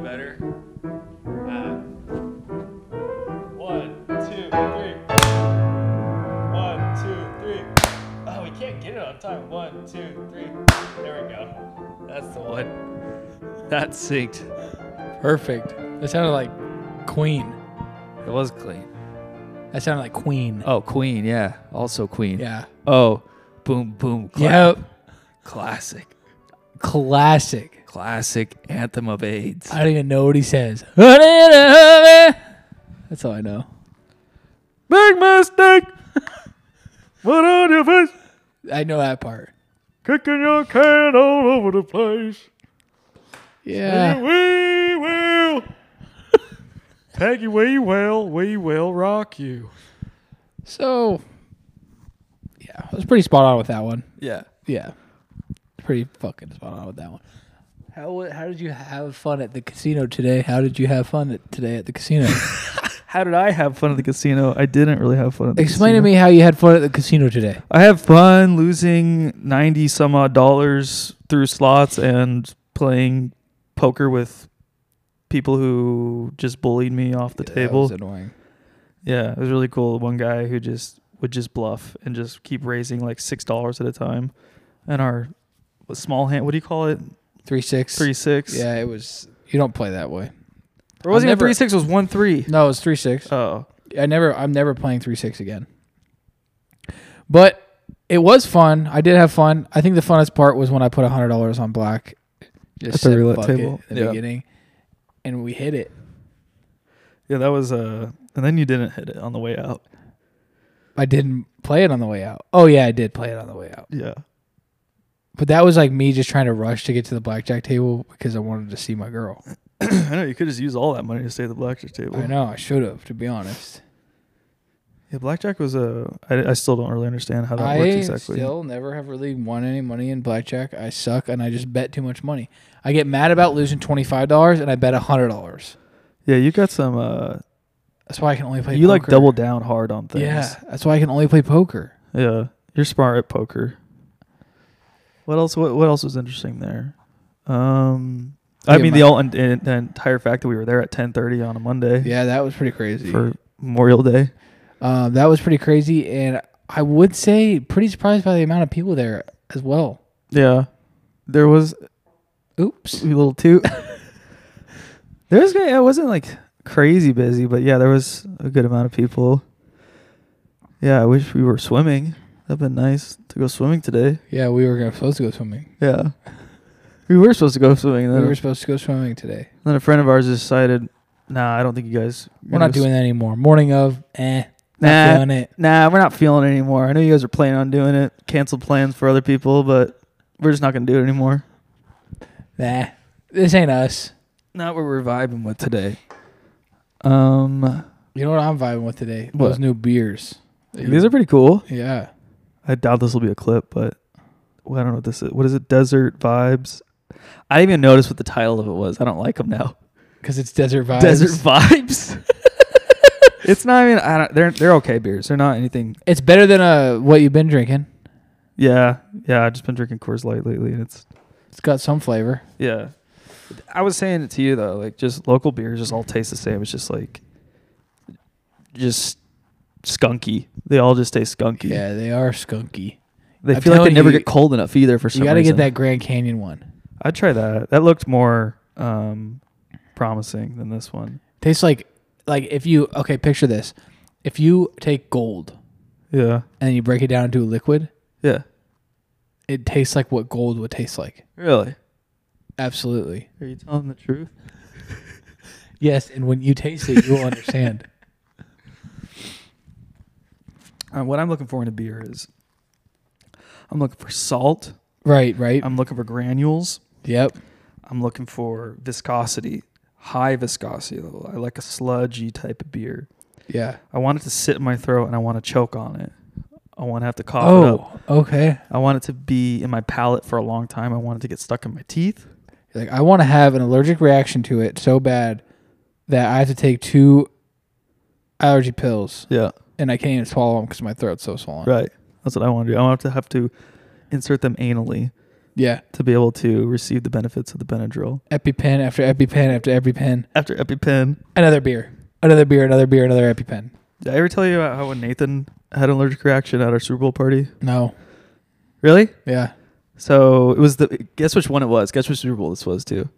better. 1, 2, 3. 1, 2, 3. Oh, we can't get it on time. 1, 2, 3. There we go. That's the one. That synced. Perfect. That sounded like Queen. It was clean. That sounded like Queen. Oh, Queen, yeah. Also Queen. Yeah. Oh, boom, boom. Clap. Yep. Classic. Classic. Anthem of AIDS. I don't even know what he says. That's all I know. Big mistake. What on your face? I know that part. Kicking your can all over the place. Yeah. We will. Peggy, we will rock you. So, yeah, I was pretty spot on with that one. Yeah. Yeah. Pretty fucking spot on with that one. How did you have fun at the casino today? How did you have fun today at the casino? How did I have fun at the casino? I didn't really have fun at the Explain casino. to me how you had fun at the casino today. I have fun losing $90 some odd through slots and playing poker with people who just bullied me off the table. That was annoying. Yeah, it was really cool. One guy who would just bluff and just keep raising like $6 at a time. And our small hand, what do you call it? 3-6. 3-6. Yeah, it was. You don't play that way. Or was it I've never- 3-6? It was 1-3. No, it was 3-6. Oh. I'm never playing 3-6 again. But it was fun. I did have fun. I think the funnest part was when I put $100 on black. At the said roulette bucket table. in the Yeah. beginning, and we hit it. Yeah, that was and then you didn't hit it on the way out. I didn't play it on the way out. Oh yeah, I did play it on the way out. Yeah. But that was like me just trying to rush to get to the blackjack table because I wanted to see my girl. I know, you could just use all that money to stay at the blackjack table. I know I should have, to be honest. Yeah, blackjack was I still don't really understand how that works exactly. I still never have really won any money in blackjack. I suck, and I just bet too much money. I get mad about losing $25, and I bet $100. Yeah, you got some That's why I can only play you poker. like double down hard on things. Yeah, that's why I can only play poker. Yeah. You're smart at poker. What else was interesting there? I mean the entire fact that we were there at 10:30 on a Monday. Yeah, that was pretty crazy. For Memorial Day. That was pretty crazy, and I would say pretty surprised by the amount of people there as well. Yeah. There was Oops. a little toot. It wasn't like crazy busy, but yeah, there was a good amount of people. Yeah, I wish we were swimming. That'd been nice to go swimming today. Yeah, we were supposed to go swimming. Yeah. We were supposed to go swimming. And We then, were supposed to go swimming today. then a friend of ours decided, nah, I don't think you guys... We're not doing that anymore. Morning of, not Nah. feeling it. Nah, we're not feeling it anymore. I know you guys are planning on doing it. Canceled plans for other people, but we're just not going to do it anymore. Nah, this ain't us. Not what we're vibing with today. You know what I'm vibing with today? What? Those new beers. These are pretty cool. Yeah. I doubt this will be a clip, but I don't know what this is. What is it? Desert Vibes? I didn't even notice what the title of it was. I don't like them now. Because it's Desert Vibes. Desert Vibes? It's not even... They're okay beers. They're not anything... It's better than what you've been drinking. Yeah. Yeah, I've just been drinking Coors Light lately, and it's... It's got some flavor. Yeah. I was saying it to you, though. Like, just local beers just all taste the same. It's just like... Just skunky. They all just taste skunky. Yeah, they are skunky. They I'm feel like they telling never you, get cold enough either for some You got to reason. get that Grand Canyon one. I'd try that. That looked more promising than this one. Tastes like if you... Okay, picture this. If you take gold Yeah. and you break it down into a liquid, Yeah. it tastes like what gold would taste like. Really? Absolutely. Are you telling the truth? Yes, and when you taste it, you will understand. What I'm looking for in a beer is I'm looking for salt. Right. I'm looking for granules. Yep. I'm looking for viscosity, high viscosity. I like a sludgy type of beer. Yeah. I want it to sit in my throat and I want to choke on it. I want to have to cough it up. Okay. I want it to be in my palate for a long time. I want it to get stuck in my teeth. Like, I want to have an allergic reaction to it so bad that I have to take 2 allergy pills. Yeah. And I can't even swallow them because my throat's so swollen. Right. That's what I want to do. I want to have to insert them anally Yeah. to be able to receive the benefits of the Benadryl. EpiPen after EpiPen after EpiPen. After EpiPen. Another beer. Another beer, another beer, another EpiPen. Did I ever tell you about how when Nathan had an allergic reaction at our Super Bowl party? No. Really? Yeah. So it was guess which one it was. Guess which Super Bowl this was too.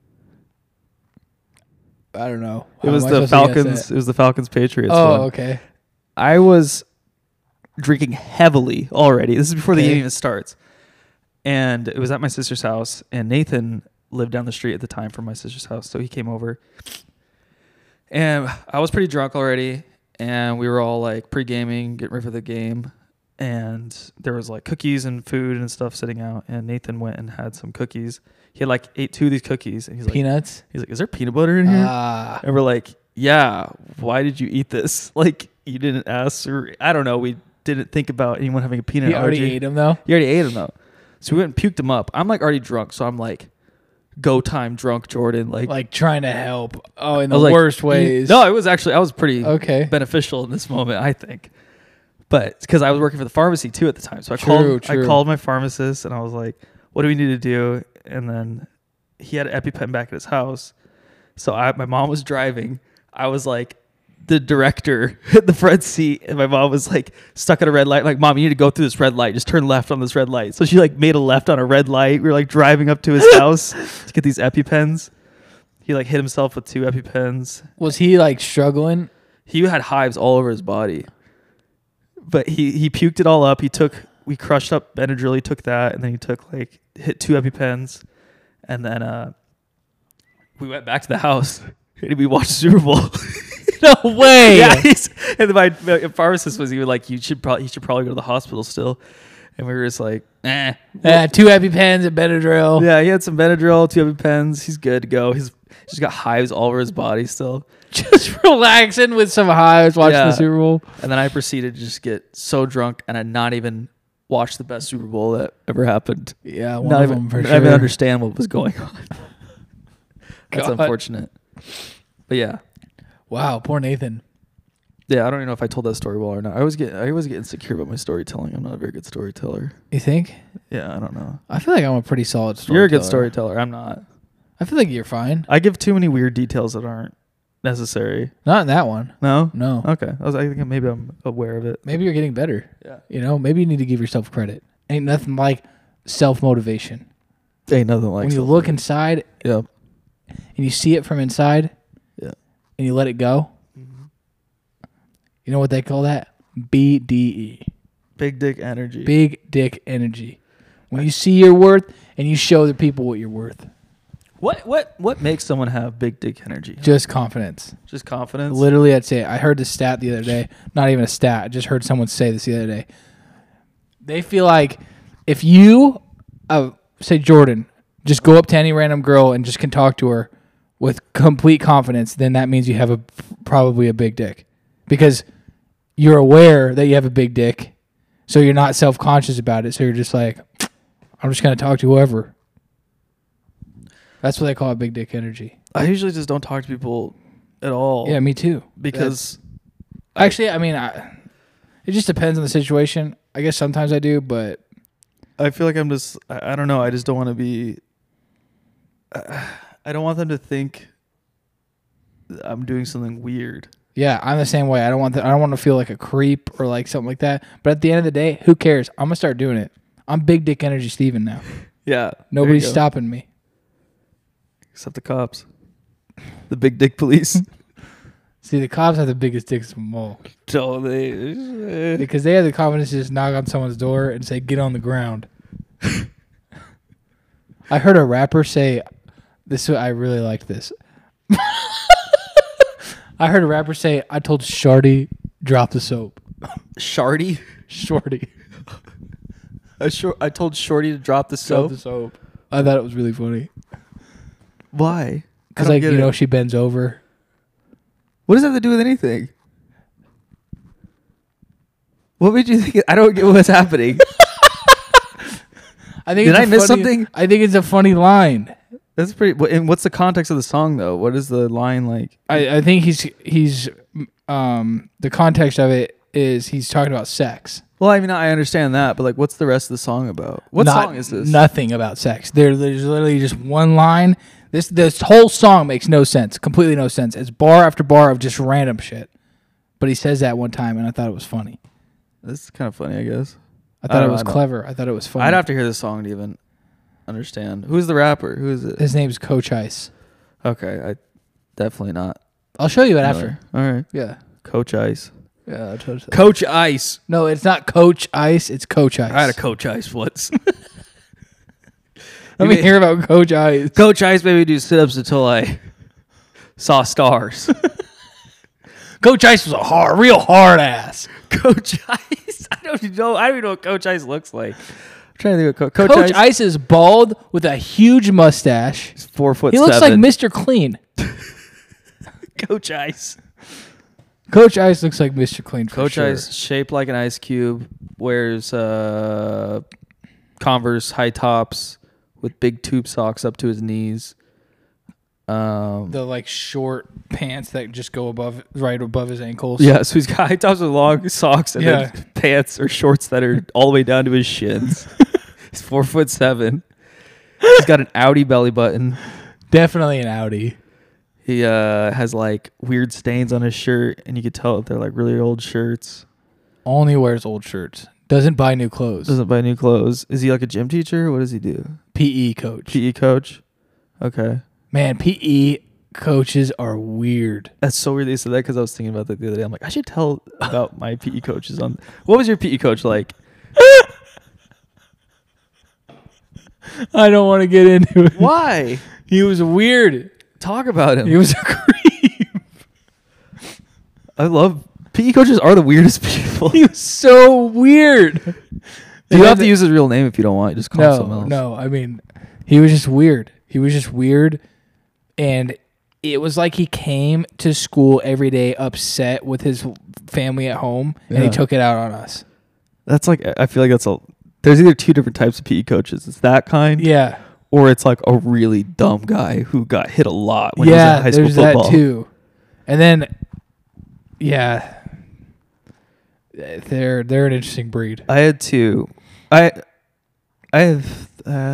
I don't know. It was the Falcons. It was the Falcons Patriots Oh, one. okay. I was drinking heavily already. This is before the Okay. game even starts. And it was at my sister's house, and Nathan lived down the street at the time from my sister's house, so he came over. And I was pretty drunk already, and we were all like pre-gaming, getting ready for the game. And there was like cookies and food and stuff sitting out, and Nathan went and had some cookies. He had like ate 2 of these cookies, and Peanuts? he's like, is there peanut butter in here? Ah. And we're like, yeah, why did you eat this? Like, you didn't ask, or I don't know. We didn't think about anyone having a peanut He allergy. already ate them, though? You already ate them, though. So we went and puked them up. I'm like already drunk, so I'm like, go time drunk, Jordan. Like trying to help. Oh, in I the was like, worst ways. No, it was actually, I was pretty Okay. beneficial in this moment, I think. But because I was working for the pharmacy too at the time. So I True. called my pharmacist and I was like, what do we need to do? And then he had an EpiPen back at his house. So my mom was driving. I was like the director at the front seat, and my mom was like stuck at a red light. Like, Mom, you need to go through this red light. Just turn left on this red light. So she like made a left on a red light. We were like driving up to his house to get these EpiPens. He like hit himself with 2 EpiPens. Was he like struggling? He had hives all over his body. But he puked it all up. We crushed up Benadryl. He took that, and then he hit 2 EpiPens, and then we went back to the house and we watched Super Bowl. No way. Yeah, and then my pharmacist was even like, he should probably go to the hospital still, and we were just like, eh. 2 EpiPens and Benadryl. Yeah, he had some Benadryl, 2 EpiPens. He's good to go. He's just got hives all over his body still. Just relaxing with some hives, watching the Super Bowl. And then I proceeded to just get so drunk, and I not even watch the best Super Bowl that ever happened. Yeah, Not even understand what was going on. That's God. unfortunate. But yeah. Wow, poor Nathan. Yeah, I don't even know if I told that story well or not. I always get insecure about my storytelling. I'm not a very good storyteller. You think? Yeah, I don't know. I feel like I'm a pretty solid storyteller. You're a good storyteller. I'm not. I feel like you're fine. I give too many weird details that aren't necessary. Not in that one. No? No. Okay. I think maybe I'm aware of it. Maybe you're getting better. Yeah. You know, maybe you need to give yourself credit. Ain't nothing like self-motivation. Ain't nothing like When you look inside Yep. and you see it from inside, Yeah. and you let it go. Mm-hmm. You know what they call that? BDE. Big dick energy. Big dick energy. When you see your worth and you show the people what you're worth. What makes someone have big dick energy? Just confidence. Just confidence? Literally, I'd say. I heard this stat the other day. Not even a stat. I just heard someone say this the other day. They feel like if you, say Jordan, just go up to any random girl and just can talk to her with complete confidence, then that means you have probably a big dick. Because you're aware that you have a big dick, so you're not self-conscious about it. So you're just like, I'm just going to talk to whoever. That's what they call it, big dick energy. I usually just don't talk to people at all. Yeah, me too. Because Actually, I mean, it just depends on the situation. I guess sometimes I do, but I feel like I don't know. I just don't want to be, I don't want them to think that I'm doing something weird. yeah, I'm the same way. I don't want to feel like a creep or like something like that. But at the end of the day, who cares? I'm gonna start doing it. I'm big dick energy Steven now. Yeah. Nobody's stopping me. Except the cops. The big dick police. See, the cops have the biggest dicks of them all. So they, Because they have the confidence to just knock on someone's door and say, get on the ground. I heard a rapper say, I really liked this. I heard a rapper say, I told Shardy, drop the soap. Shardy? Shorty. I told Shorty to drop the soap. Drop the soap. I thought it was really funny. Why? Because, like, you know, she bends over. What does that have to do with anything? What made you think? I don't get what's happening. Did I miss something? I think it's a funny line. That's pretty. And what's the context of the song, though? What is the line like? I think he's the context of it is he's talking about sex. Well, I mean, I understand that, but like, what's the rest of the song about? What song is this? Nothing about sex. There's literally just one line. This whole song makes no sense. Completely no sense. It's bar after bar of just random shit. But he says that one time, and I thought it was funny. This is kind of funny, I guess. I thought it was clever. I thought it was funny. I'd have to hear this song to even understand. Who's the rapper? Who is it? His name's Coach Ice. Okay, I definitely not. I'll show you it after. All right. Yeah. Coach Ice. Yeah. Coach Ice. No, it's not Coach Ice. It's Coach Ice. I had a Coach Ice once. Let me hear about Coach Ice. Coach Ice made me do sit-ups until I saw stars. Coach Ice was a real hard ass. Coach Ice. I don't even know what Coach Ice looks like. I'm trying to think of Coach Ice is bald with a huge mustache. He's 4'7". He looks like Mr. Clean. Coach Ice. Coach Ice looks like Mr. Clean for Coach sure. Ice, shaped like an ice cube, wears Converse high tops with big tube socks up to his knees. The like short pants that just go right above his ankles. Yeah, so he's got high tops with long socks and then pants or shorts that are all the way down to his shins. He's 4'7". He's got an Audi belly button. Definitely an Audi. He has like weird stains on his shirt, and you could tell that they're like really old shirts. Only wears old shirts. Doesn't buy new clothes. Doesn't buy new clothes. Is he like a gym teacher? What does he do? PE coach. PE coach? Okay. Man, PE coaches are weird. That's so weird that you said that because I was thinking about that the other day. I'm like, I should tell about my PE coaches on. What was your PE coach like? I don't want to get into it. Why? He was weird. Talk about him. He was a creep. I love PE coaches are the weirdest people. He was so weird. You have to use his real name if you don't want. Just call him something else. No, I mean, he was just weird. He was just weird. And it was like he came to school every day upset with his family at home, and he took it out on us. That's like, I feel like there's either two different types of PE coaches. It's that kind. Yeah. Or it's like a really dumb guy who got hit a lot when he was in high school football. There's that too. And then, yeah, they're an interesting breed. I had two. I have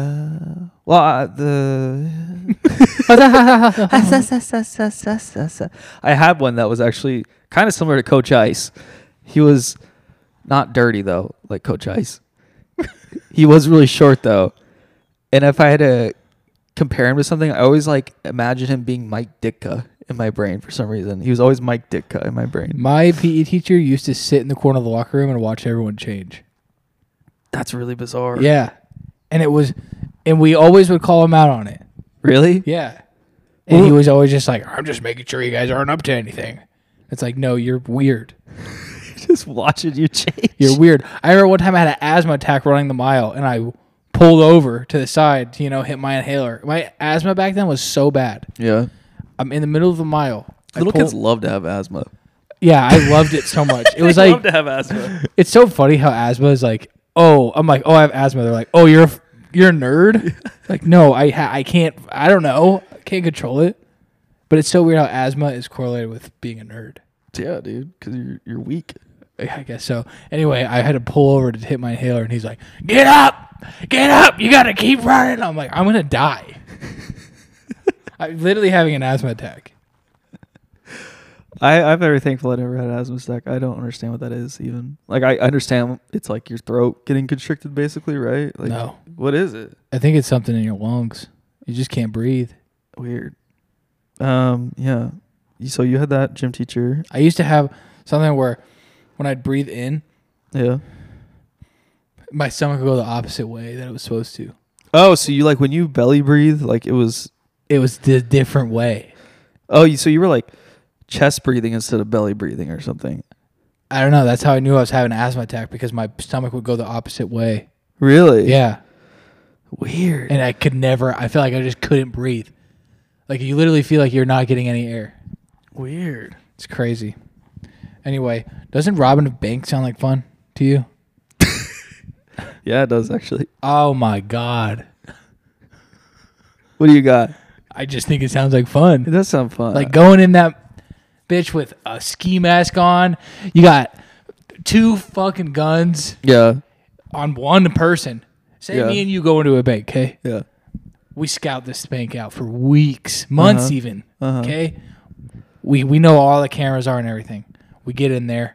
I had one that was actually kind of similar to Coach Ice. He was not dirty though, like Coach Ice. He was really short though. And if I had to compare him to something, I always like imagine him being Mike Ditka in my brain for some reason. He was always Mike Ditka in my brain. My PE teacher used to sit in the corner of the locker room and watch everyone change. That's really bizarre. Yeah. And we always would call him out on it. Really? Yeah. And he was always just like, I'm just making sure you guys aren't up to anything. It's like, no, you're weird. Just watching you change. You're weird. I remember one time I had an asthma attack running the mile, and I pulled over to the side to, hit my inhaler. My asthma back then was so bad. Yeah. I'm in the middle of the mile. Little kids love to have asthma. Yeah, I loved it so much. It was they like, love to have asthma. It's so funny how asthma is like, I'm like, I have asthma. They're like, you're a nerd? Like, no, I can't, I don't know. I can't control it. But it's so weird how asthma is correlated with being a nerd. Yeah, dude, because you're weak. I guess so. Anyway, I had to pull over to hit my inhaler, and he's like, get up, you got to keep running. I'm like, I'm going to die. I'm literally having an asthma attack. I'm very thankful I never had an asthma attack. I don't understand what that is even. Like, I understand it's like your throat getting constricted basically, right? Like, no. What is it? I think it's something in your lungs. You just can't breathe. Weird. Yeah. So you had that gym teacher. I used to have something where when I'd breathe in, yeah, my stomach would go the opposite way that it was supposed to. Oh, so you like when you belly breathe, like it was the different way. Oh, so you were like chest breathing instead of belly breathing or something. I don't know. That's how I knew I was having an asthma attack, because my stomach would go the opposite way. Really? Yeah. Weird. And I feel like I just couldn't breathe. Like, you literally feel like you're not getting any air. Weird. It's crazy. Anyway, doesn't robbing a bank sound like fun to you? Yeah, it does actually. Oh my God. What do you got? I just think it sounds like fun. It does sound fun. Like going in that bitch with a ski mask on. You got 2 fucking guns Yeah. on one person. Say Yeah. me and you go into a bank, okay? Yeah. We scout this bank out for weeks, months Uh-huh. even. Uh-huh. Okay? We know all the cameras are and everything. We get in there.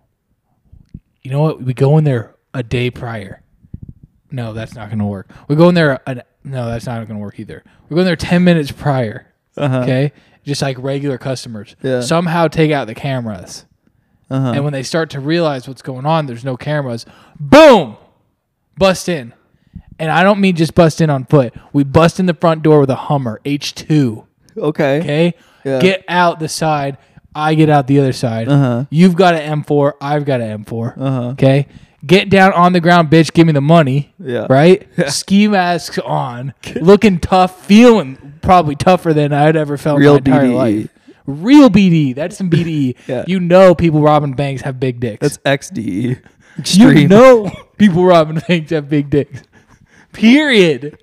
You know what? We go in there a day prior. No, that's not going to work. We go in there. No, that's not going to work either. We go in there 10 minutes prior. Uh-huh. Okay? Just like regular customers. Yeah. Somehow take out the cameras. Uh-huh. And when they start to realize what's going on, there's no cameras. Boom! Bust in. And I don't mean just bust in on foot. We bust in the front door with a Hummer H2. Okay. Okay? Yeah. Get out the side. I get out the other side. Uh-huh. You've got an M4. I've got an M4. Uh-huh. Okay? Get down on the ground, bitch. Give me the money. Yeah. Right? Ski masks on. Looking tough. Feeling probably tougher than I'd ever felt Real my entire BDE. life. Real BDE. That's some BDE. Yeah. You know people robbing banks have big dicks. That's XDE. You Extreme. know people robbing banks have big dicks. Period.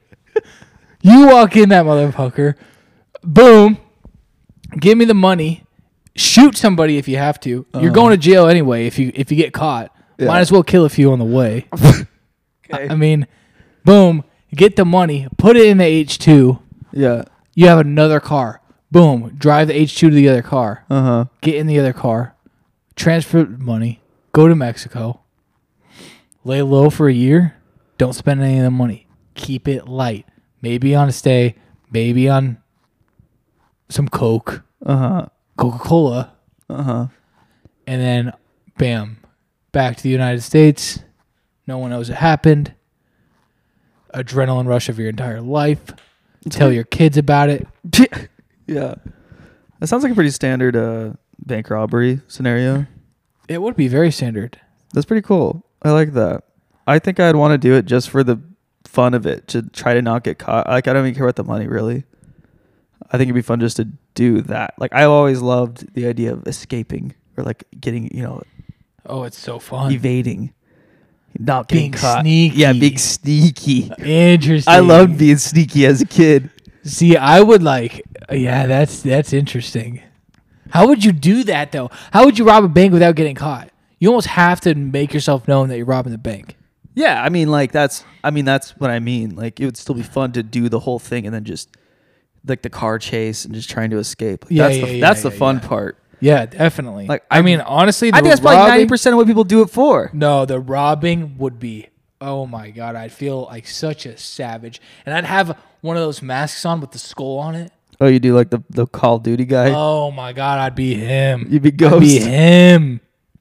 You walk in that motherfucker. Boom. Give me the money. Shoot somebody if you have to. You're going to jail anyway if you get caught. Yeah. Might as well kill a few on the way. Okay. I mean, boom. Get the money. Put it in the H2. Yeah. You have another car. Boom. Drive the H2 to the other car. Uh-huh. Get in the other car. Transfer money. Go to Mexico. Lay low for a year. Don't spend any of the money. Keep it light. Maybe on a stay. Maybe on some Coke. Uh-huh. Coca-Cola. Uh-huh. And then, bam. Back to the United States. No one knows it happened. Adrenaline rush of your entire life. Tell your kids about it. Yeah. That sounds like a pretty standard bank robbery scenario. It would be very standard. That's pretty cool. I like that. I think I'd want to do it just for the fun of it, to try to not get caught. Like, I don't even care about the money, really. I think it'd be fun just to do that. Like, I always loved the idea of escaping or, like, getting, Oh, it's so fun. evading. Not getting Being caught. sneaky. Yeah, being sneaky. Interesting. I loved being sneaky as a kid. See, I would that's interesting. How would you do that though? How would you rob a bank without getting caught? You almost have to make yourself known that you're robbing the bank. Yeah, I mean, like, that's what I mean. Like, it would still be fun to do the whole thing and then just, like, the car chase and just trying to escape. Like, Yeah, that's the fun part. Yeah, definitely. Like, I mean, honestly, I think that's probably 90% of what people do it for. No, the robbing would be, oh my God, I'd feel like such a savage. And I'd have one of those masks on with the skull on it. Oh, you do like the Call of Duty guy? Oh my God, I'd be him. You'd be I'd be Ghost. him.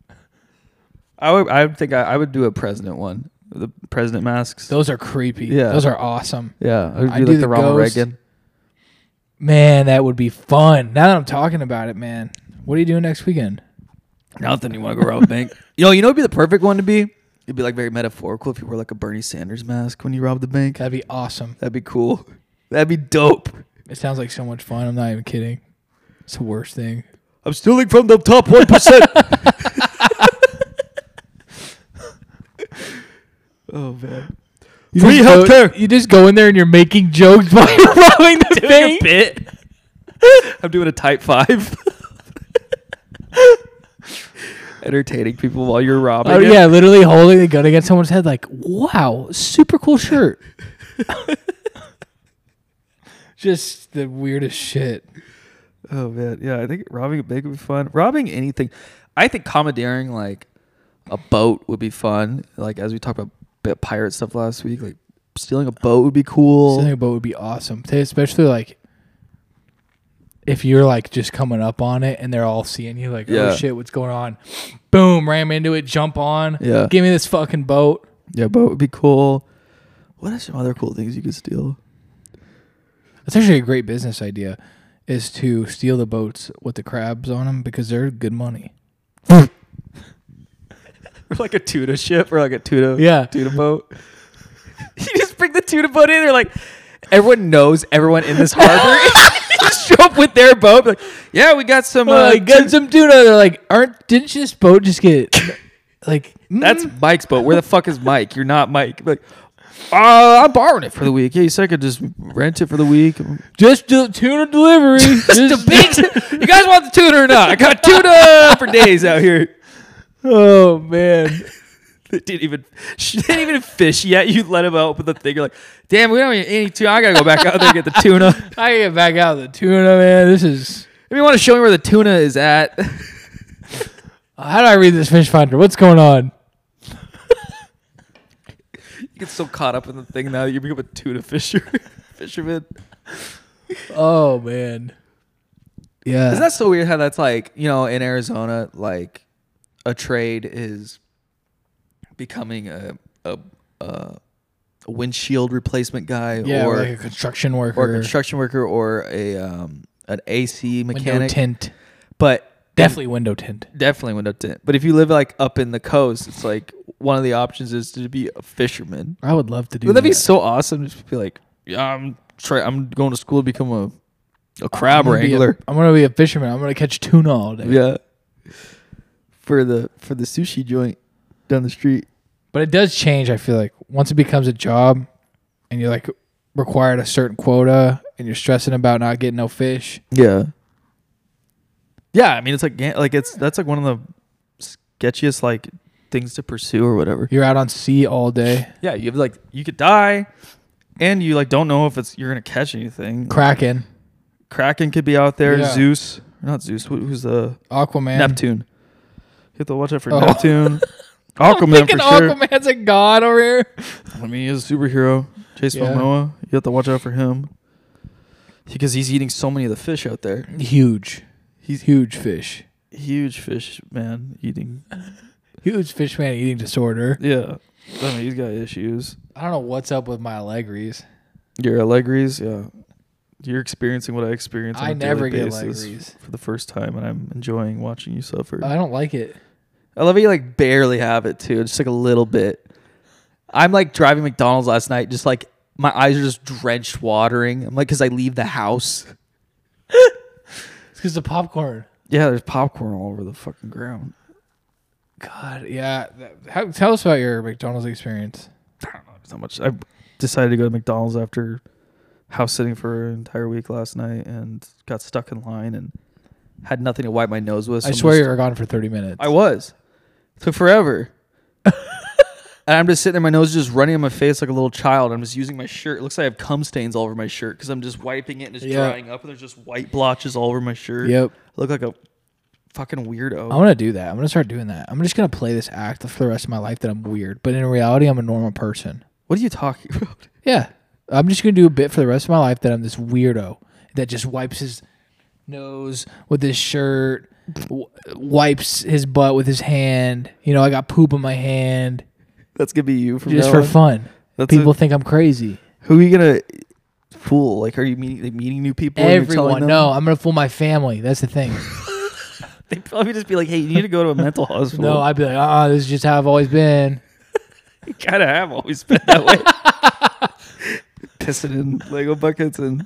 I think I would do a president one. The president masks. Those are creepy. Yeah. Those are awesome. Yeah, I would I'd do do like the the Ronald Ghost. Reagan. Man, that would be fun. Now that I'm talking about it, man. What are you doing next weekend? Nothing. You want to go rob a bank? You know what'd be the perfect one to be? It'd be like very metaphorical if you wore like a Bernie Sanders mask when you robbed the bank. That'd be awesome. That'd be cool. That'd be dope. It sounds like so much fun. I'm not even kidding. It's the worst thing. I'm stealing from the top 1%. Oh man. Free healthcare. You just go in there and you're making jokes while you're robbing the bank. Bit. I'm doing a type 5. Entertaining people while you're robbing. Oh it. yeah, literally holding the gun against someone's head. Like, wow, super cool shirt. Just the weirdest shit. Oh man, yeah. I think robbing a bank would be fun. Robbing anything. I think commandeering like a boat would be fun. Like as we talked about pirate stuff last week, like stealing a boat would be cool. Stealing a boat would be awesome, especially like if you're like just coming up on it and they're all seeing you. Like, Yeah. oh shit, what's going on? Boom, ram into it, jump on. Yeah. Give me this fucking boat. Yeah, boat would be cool. What are some other cool things you could steal? That's actually a great business idea, is to steal the boats with the crabs on them because they're good money. Or like a tuna ship or like a tuna boat. You just bring the tuna boat in. They're like, everyone knows everyone in this harbor. Just show up with their boat. Like, yeah, we got some. Got some tuna. They're like, didn't this boat just get like? That's Mike's boat. Where the fuck is Mike? You're not Mike. Like, I'm borrowing it for the week. Yeah, you said I could just rent it for the week. just tuna delivery. You guys want the tuna or not? I got tuna for days out here. Oh man. She didn't even fish yet. You let him out with the thing. You're like, damn, we don't eat any tuna. I gotta go back out there and get the tuna. I can get back out of the tuna, man. This is. If you want to show me where the tuna is at. How do I read this fish finder? What's going on? You get so caught up in the thing now that you become a tuna fisherman. Oh man. Yeah. Isn't that so weird how that's like, in Arizona, like a trade is becoming a windshield replacement guy or like a construction worker. Or an AC mechanic. Window tint. But Definitely window tint. Definitely window tint. But if you live like up in the coast, it's like one of the options is to be a fisherman. I would love to do Would that. that be so awesome? Just be like, yeah, I'm going to school to become a crab wrangler. I'm gonna be a fisherman. I'm gonna catch tuna all day. Yeah. For the sushi joint down the street. But it does change, I feel like. Once it becomes a job and you're like required a certain quota and you're stressing about not getting no fish. Yeah. Yeah, I mean it's like that's like one of the sketchiest like things to pursue or whatever. You're out on sea all day. Yeah, you have like you could die and you like don't know if you're going to catch anything. Kraken could be out there. Yeah. Zeus. Not Zeus. Who's the Aquaman. Neptune. You have to watch out for Neptune. Aquaman I'm for sure. Aquaman's a god over here. I mean, he's a superhero. Jason Momoa. You have to watch out for him because he's eating so many of the fish out there. Huge. He's huge fish. Huge fish man eating. Huge fish man eating disorder. Yeah. I mean, he's got issues. I don't know what's up with my Allegris. Your Allegris, yeah. You're experiencing what I experience on I a never daily get basis Allegris for the first time, and I'm enjoying watching you suffer. I don't like it. I love how you like barely have it too, just like a little bit. I'm like driving McDonald's last night, just like my eyes are just drenched watering. I'm like, because I leave the house. It's because the popcorn. Yeah, there's popcorn all over the fucking ground. God, yeah. Tell us about your McDonald's experience. I don't know so much. I decided to go to McDonald's after house sitting for an entire week last night and got stuck in line and had nothing to wipe my nose with. So I swear you were gone for 30 minutes. I was. Took forever. And I'm just sitting there, my nose is just running on my face like a little child. I'm just using my shirt. It looks like I have cum stains all over my shirt because I'm just wiping it and it's drying up and there's just white blotches all over my shirt. Yep. I look like a fucking weirdo. I'm going to do that. I'm going to start doing that. I'm just going to play this act for the rest of my life that I'm weird. But in reality, I'm a normal person. What are you talking about? Yeah. I'm just going to do a bit for the rest of my life that I'm this weirdo that just wipes his nose with his shirt, wipes his butt with his hand. You know, I got poop on my hand. That's going to be you from just now for on? fun. People think I'm crazy. Who are you going to fool? Like, are you meeting new people? Everyone. No, I'm going to fool my family. That's the thing. They'd probably just be like, hey, you need to go to a mental hospital. No, I'd be like, this is just how I've always been. You kind of have always been that way. Pissing in Lego buckets and...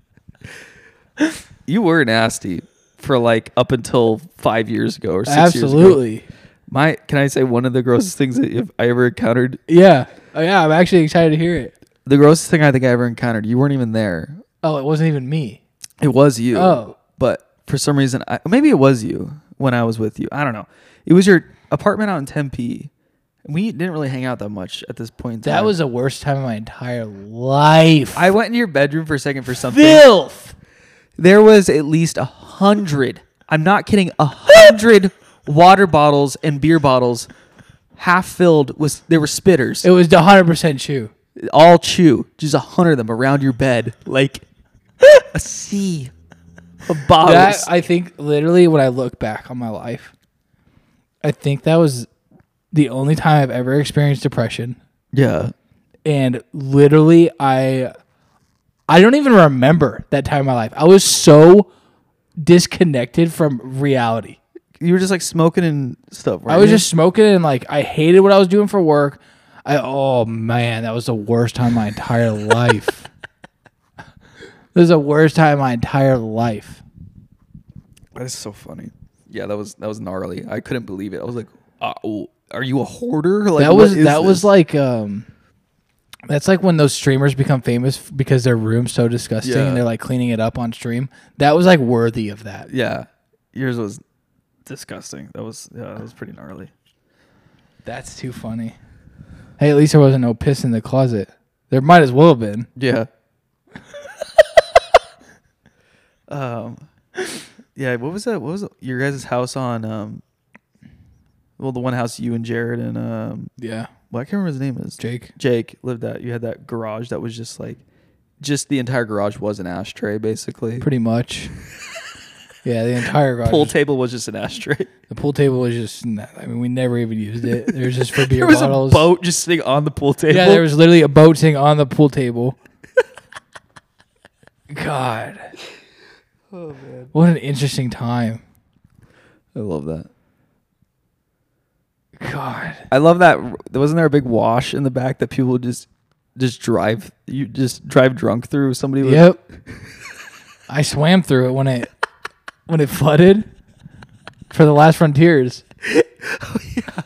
You were nasty for like up until 5 years ago or 6 years ago. Absolutely. Can I say one of the grossest things that I ever encountered? Yeah. Oh, yeah. I'm actually excited to hear it. The grossest thing I think I ever encountered. You weren't even there. Oh, it wasn't even me. It was you. Oh. But for some reason, maybe it was you when I was with you. I don't know. It was your apartment out in Tempe. We didn't really hang out that much at this point in time. That was the worst time of my entire life. I went in your bedroom for a second for something. Filth. There was at least 100. I'm not kidding. 100 water bottles and beer bottles, half filled with. They were spitters. It was 100% chew. All chew. Just 100 of them around your bed, like a sea of bottles. That, I think, literally, when I look back on my life, I think that was the only time I've ever experienced depression. Yeah. And literally, I don't even remember that time of my life. I was so disconnected from reality. You were just like smoking and stuff, right? I was just smoking and like I hated what I was doing for work. Oh man, that was the worst time of my entire life. This is the worst time of my entire life. That is so funny. Yeah, that was gnarly. I couldn't believe it. I was like, are you a hoarder? Like, that was like that's like when those streamers become famous because their room's so disgusting and they're like cleaning it up on stream. That was like worthy of that. Yeah. Yours was disgusting. That was pretty gnarly. That's too funny. Hey, at least there wasn't no piss in the closet. There might as well have been. Yeah. Yeah. What was that? What was your guys' house on? Well, the one house you and Jared and Yeah. well, I can't remember his name is. Jake. Jake lived at. You had that garage that was just like, just the entire garage was an ashtray, basically. Pretty much. Yeah, the entire garage. Pool table was just an ashtray. The pool table was just, I mean, we never even used it. There was just for beer There was bottles. a boat just sitting on the pool table. Yeah, there was literally a boat sitting on the pool table. God. Oh man, What an interesting time. I love that. God. I love that. Wasn't there a big wash in the back that people would just drive? You just drive drunk through. Somebody would. Yep. I swam through it when it flooded for the last frontiers. Oh yeah.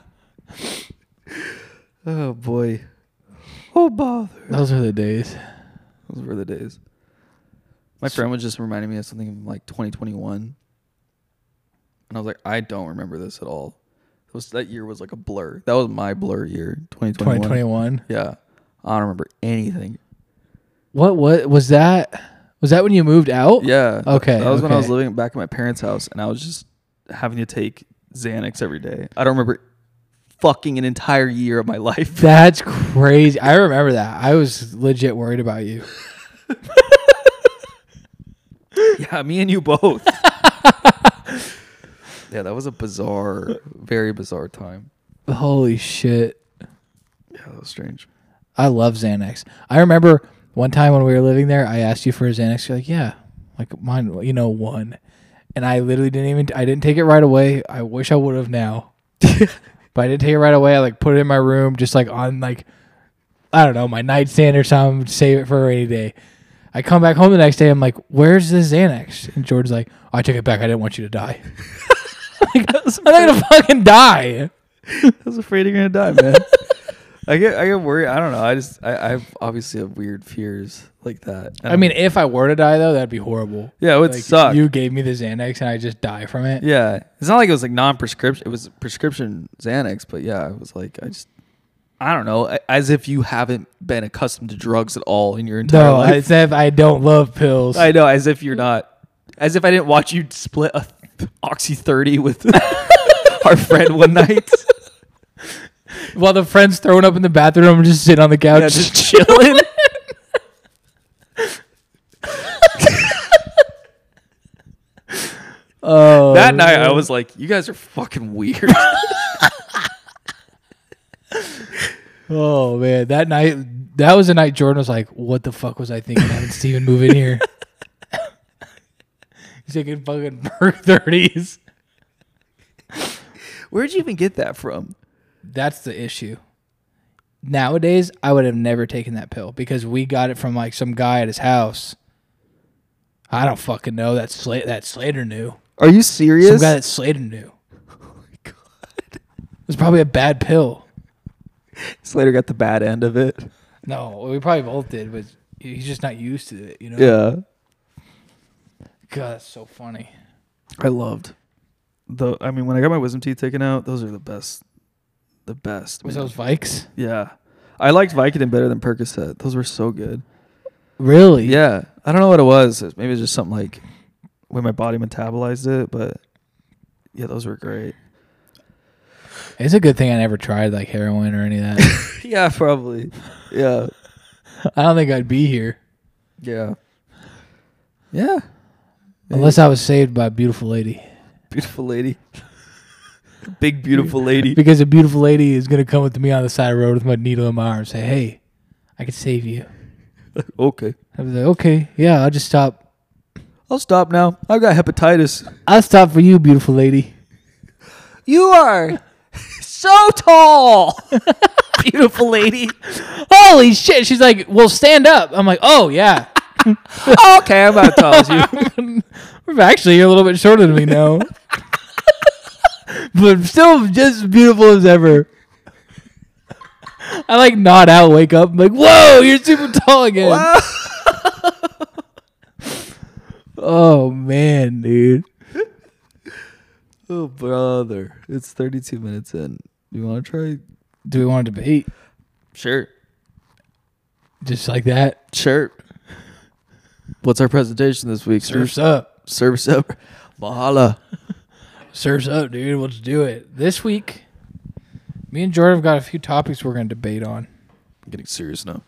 Oh boy. Oh bother. Those are the days. Those were the days. My friend was just reminding me of something from like 2021, and I was like, I don't remember this at all. That year was like a blur. That was my blur year, 2021. 2021. Yeah, I don't remember anything. What was that? Was that when you moved out? Yeah. Okay. That was when I was okay. living back at my parents' house, and I was just having to take Xanax every day. I don't remember fucking an entire year of my life. That's crazy. I remember that. I was legit worried about you. Yeah, me and you both. Yeah, that was a bizarre, very bizarre time. Holy shit. Yeah, that was strange. I love Xanax. I remember one time when we were living there, I asked you for a Xanax. You're like, yeah, like mine, one. And I literally I didn't take it right away. I wish I would have now. But I didn't take it right away. I like put it in my room, just like on like, I don't know, my nightstand or something, save it for a rainy day. I come back home the next day. I'm like, where's the Xanax? And George's like, I took it back. I didn't want you to die. Like, I'm not going to fucking die. I was afraid you're gonna die, man. I get worried. I don't know. I obviously have weird fears like that. I mean, if I were to die, though, that'd be horrible. Yeah, it would Like, suck. You gave me the Xanax and I just die from it. Yeah, it's not like it was like non-prescription. It was prescription Xanax, but yeah, it was like I don't know, as if you haven't been accustomed to drugs at all in your entire No, life. as if I don't love pills. I know, as if you're not, as if I didn't watch you split a Oxy 30 with our friend one night. While the friend's throwing up in the bathroom, I'm just sitting on the couch. Yeah, just chilling. Oh, That night, I was like, you guys are fucking weird. Oh man, that night, that was the night Jordan was like, "What the fuck was I thinking having Steven move in here?" He's taking fucking Merc 30s. Where'd you even get that from? That's the issue. Nowadays, I would have never taken that pill because we got it from like some guy at his house. I don't fucking know. That Slater knew. Are you serious? Some guy that Slater knew. Oh my god. It was probably a bad pill. Slater got the bad end of it. No, we probably both did, but he's just not used to it, you know? Yeah. God, that's so funny. I loved I mean, when I got my wisdom teeth taken out, those are the best. The best. Was man. those Vikes? Yeah. I liked Vicodin better than Percocet. Those were so good. Really? Yeah. I don't know what it was. Maybe it's just something like when my body metabolized it, but yeah, those were great. It's a good thing I never tried like heroin or any of that. Yeah, probably. Yeah. I don't think I'd be here Yeah. Yeah. unless I was saved by a beautiful lady. Beautiful lady. Big, beautiful lady. Because a beautiful lady is going to come with me on the side of the road with my needle in my arm and say, hey, I can save you. Okay. I was like, okay, yeah, I'll just stop. I'll stop now. I've got hepatitis. I'll stop for you, beautiful lady. You are so tall. Beautiful lady. Holy shit. She's like, well, stand up. I'm like, oh, yeah. Oh, okay, I'm about as tall as you. Actually, you're a little bit shorter than me now. But still just as beautiful as ever. I like nod out, wake up. I'm like, whoa, you're super tall again. Wow. Oh, man, dude. Oh, brother. It's 32 minutes in. You want to try? Do we want to debate? Sure. Just like that? Sure. What's our presentation this week? Surf's up. Surf's up. Mahala. Surf's up, dude. Let's do it. This week, me and Jordan have got a few topics we're going to debate on. I'm getting serious now.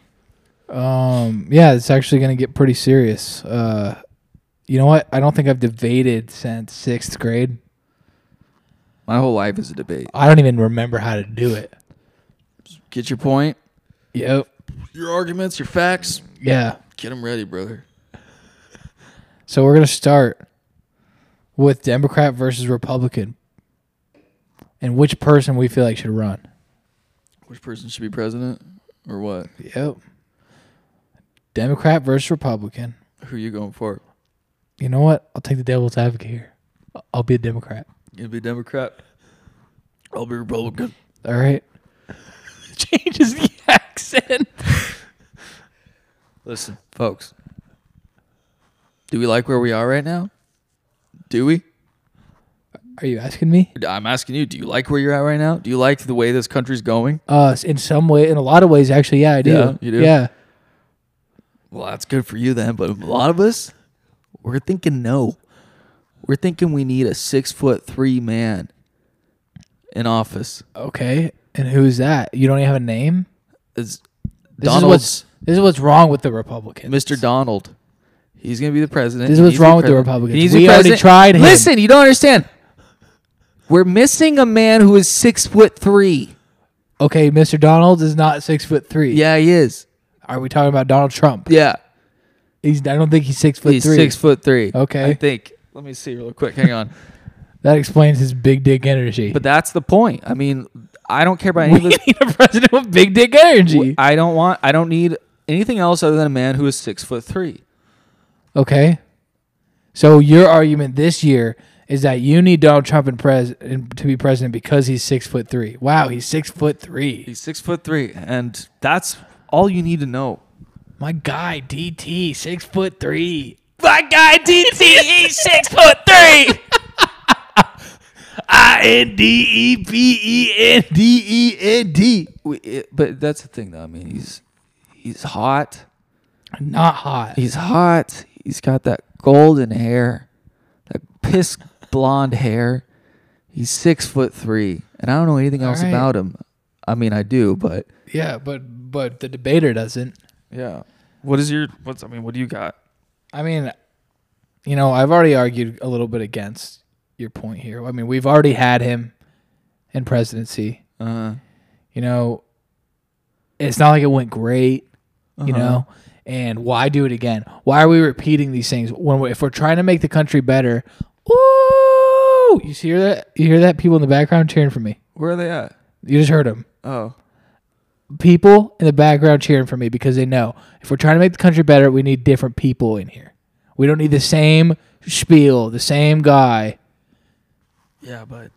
Yeah, it's actually going to get pretty serious. You know what? I don't think I've debated since 6th grade. My whole life is a debate. I don't even remember how to do it. Get your point. Yep. Your arguments, your facts. Yeah. Get them ready, brother. So we're going to start with Democrat versus Republican. And which person we feel like should run. Which person should be president or what? Yep. Democrat versus Republican. Who are you going for? You know what? I'll take the devil's advocate here. I'll be a Democrat. You'll be a Democrat? I'll be Republican. All right. Changes the accent. Listen, folks. Do we like where we are right now? Do we? Are you asking me? I'm asking you. Do you like where you're at right now? Do you like the way this country's going? In some way, in a lot of ways, actually, yeah, I do. Yeah, you do? Yeah. Well, that's good for you then. But a lot of us, we're thinking no. We're thinking we need a 6'3" man in office. Okay. And who's that? You don't even have a name? It's This is what's wrong with the Republicans. Mr. Donald. He's going to be the president. This is what's wrong with the Republicans. He's We the already president. tried him. Listen, you don't understand. We're missing a man who is 6'3". Okay, Mr. Donald is not 6'3". Yeah, he is. Are we talking about Donald Trump? Yeah. I don't think he's 6'3". He's 6'3". Okay. I think. Let me see real quick. Hang on. That explains his big dick energy. But that's the point. I mean, I don't care about any we of this. need a president with big dick energy. I don't need anything else other than a man who is 6'3". Okay. So your argument this year is that you need Donald Trump to be president because he's 6'3". Wow, he's 6'3". He's 6'3", and that's all you need to know. My guy DT, 6'3". My guy DT, he's 6'3". INDEPENDEND. But that's the thing, though. I mean, he's hot. Not hot. He's hot. He's got that golden hair, that piss blonde hair. He's 6'3", and I don't know anything else right. about him. I mean, I do, but Yeah, but the debater doesn't. yeah. What do you got? I mean, I've already argued a little bit against your point here. I mean, we've already had him in presidency. It's not like it went great, and why do it again? Why are we repeating these things if we're trying to make the country better? Ooh, you hear that? You hear that? People in the background cheering for me. Where are they at? You just heard them. Oh. People in the background cheering for me because they know if we're trying to make the country better, we need different people in here. We don't need the same spiel, the same guy. Yeah, but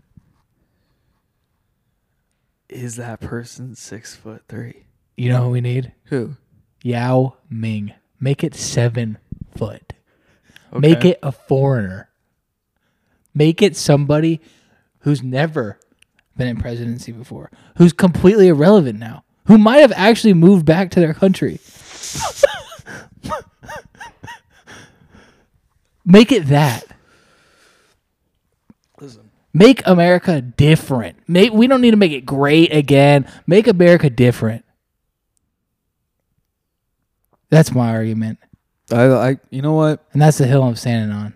is that person 6'3"? You know who we need? Who? Yao Ming. Make it 7 foot. Okay. Make it a foreigner. Make it somebody who's never been in presidency before, who's completely irrelevant now, who might have actually moved back to their country. Make it that. Listen. Make America different. We don't need to make it great again. Make America different. That's my argument. You know what? And that's the hill I'm standing on.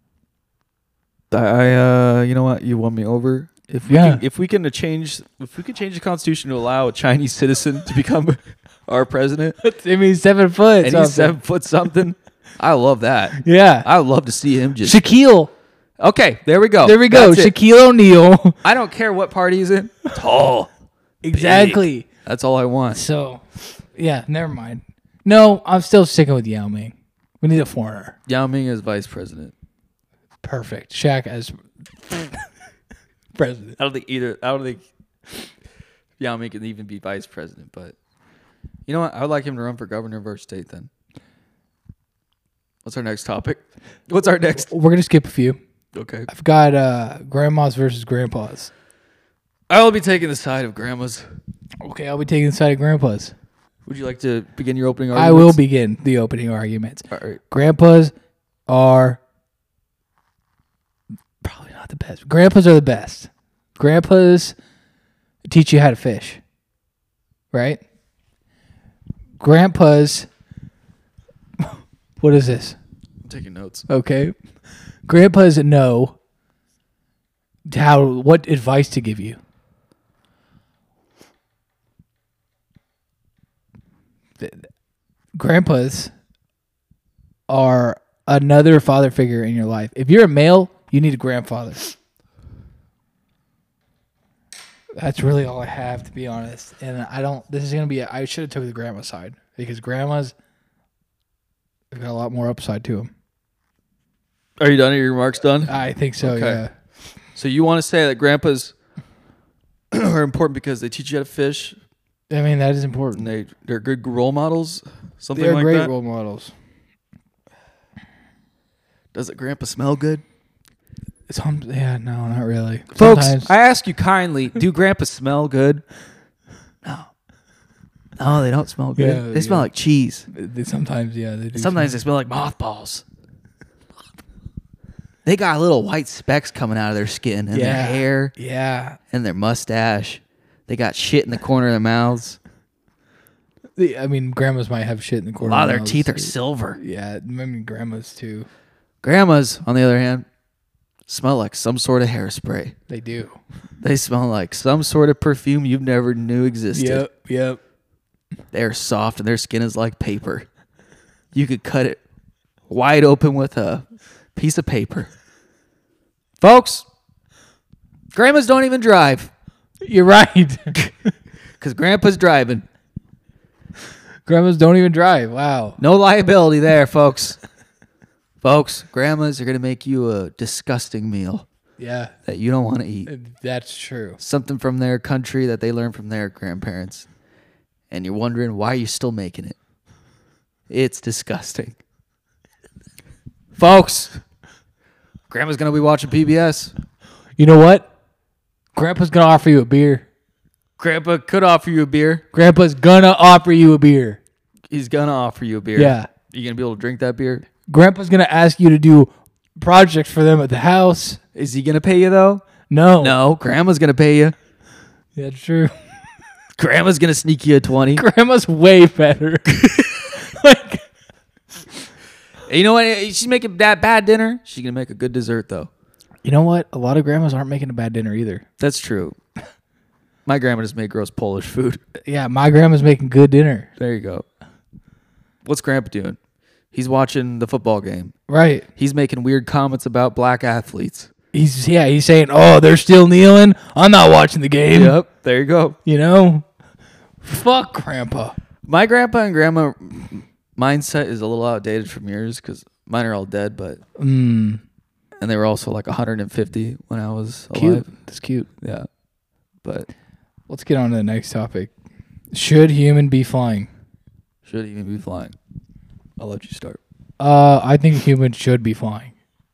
You know what? You won me over. If we can change the Constitution to allow a Chinese citizen to become our president, I mean, 7 foot. and he's 7 foot something, I love that. Yeah. I would love to see him just. Shaquille. Okay, there we go. There we go. That's it. Shaquille O'Neal. I don't care what party he's in. Tall. Exactly. Big. That's all I want. So, yeah, never mind. No, I'm still sticking with Yao Ming. We need a foreigner. Yao Ming as vice president. Perfect. Shaq as president. I don't think Yao Ming can even be vice president, but you know what? I would like him to run for governor of our state then. What's our next topic? What's our next? We're going to skip a few. Okay. I've got grandmas versus grandpas. I will be taking the side of grandmas. Okay, I'll be taking the side of grandpas. Would you like to begin your opening I arguments? will begin the opening arguments. All right. Grandpas are probably not the best. Grandpas are the best. Grandpas teach you how to fish, right? Grandpas, what is this? I'm taking notes. Okay. Grandpas know what advice to give you. Grandpas are another father figure in your life. If you're a male, you need a grandfather. That's really all I have, to be honest. And this is going to be, I should have took the grandma side because grandmas have got a lot more upside to them. Are you done? Are your remarks done? I think so, Okay. yeah. So you want to say that grandpas are important because they teach you how to fish I mean, that is and important. they're good role models? Something They're like great that? role models. Does a grandpa smell good? Yeah, no, not really. Folks, Sometimes- I ask you kindly, do grandpas smell good? No. No, they don't smell good. Yeah, They smell yeah. like cheese. sometimes, yeah, they do. Sometimes they smell like mothballs. They got little white specks coming out of their skin and their hair Yeah. and their mustache. They got shit in the corner of their mouths. I mean, grandmas might have shit in the A corner. lot of of their teeth are silver. Yeah, I mean, grandmas too. Grandmas, on the other hand, smell like some sort of hairspray. They do. They smell like some sort of perfume you've never knew existed. Yep. They're soft and their skin is like paper. You could cut it wide open with a piece of paper. Folks, grandmas don't even drive You're right. because grandpa's driving. Grandmas don't even drive. Wow. No liability there, folks. Folks, grandmas are going to make you a disgusting meal Yeah, that you don't want to eat. that's true. Something from their country that they learned from their grandparents. And you're wondering why you're still making it. It's disgusting. Folks, grandma's going to be watching PBS. You know what? Grandpa's gonna offer you a beer. Grandpa could offer you a beer. Grandpa's gonna offer you a beer. He's going to offer you a beer. Yeah. You going to be able to drink that beer? Grandpa's gonna ask you to do projects for them at the house. Is he going to pay you, though? No. No, grandma's going to pay you. That's true. Grandma's going to sneak you a 20. Grandma's way better. Like, You know what? She's making that bad dinner. She's going to make a good dessert, though. you know what? A lot of grandmas aren't making a bad dinner either. That's true. My grandma just made gross Polish food. Yeah, my grandma's making good dinner. There you go. What's Grandpa doing? He's watching the football game. Right. He's making weird comments about black athletes. He's saying, "Oh, they're still kneeling. I'm not watching the game." Yep, there you go. You know? Fuck grandpa. My grandpa and grandma mindset is a little outdated from yours because mine are all dead, but and they were also like 150 when I was Cute. alive. That's cute. Yeah, but Let's get on to the next topic. Should human be flying? should even be flying. I'll let you start. I think humans should be flying.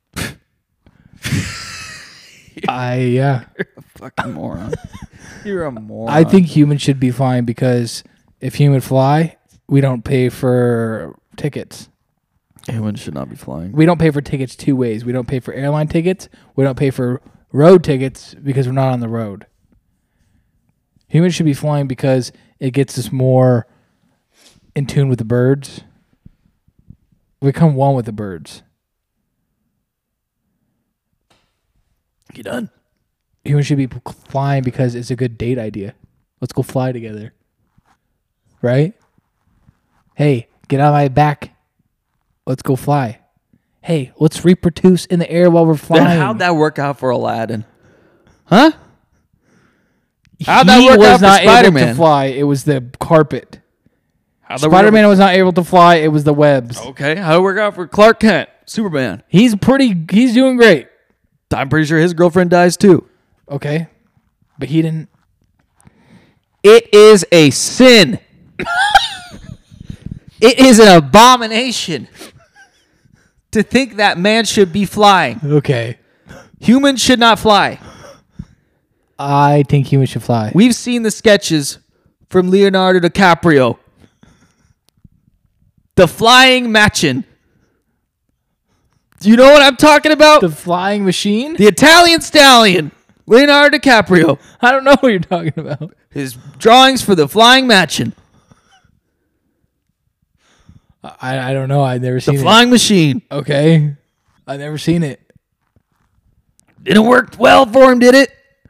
Yeah. Fucking moron. You're a moron. I think humans should be flying because if humans fly, we don't pay for tickets. humans should not be flying. We don't pay for tickets two ways. We don't pay for airline tickets. We don't pay for road tickets because we're not on the road. Humans should be flying because it gets us more in tune with the birds. We become one with the birds. You done? Humans should be flying because it's a good date idea. Let's go fly together. Right? Hey, get out of my back. Let's go fly. Hey, let's reproduce in the air while we're flying. Then how'd that work out for Aladdin? Huh? How'd He that work was out for not able to Spider-Man? fly. It was the carpet. How'd that work out Spider-Man was not able to fly. It was the webs. for- Okay, how'd it work out for Clark Kent, Superman? He's doing great. I'm pretty sure his girlfriend dies too. Okay. But he didn't. It is a sin. It is an abomination to think that man should be flying. Okay. Humans should not fly. I think humans should fly. We've seen the sketches from Leonardo DiCaprio. The Flying Machin. Do you know what I'm talking about? The flying machine? The Italian Stallion. Leonardo DiCaprio. I don't know what you're talking about. His drawings for The Flying Machin. I don't know. I've never The seen Flying Machine. it. Okay. I've never seen it. Didn't work well for him, did it?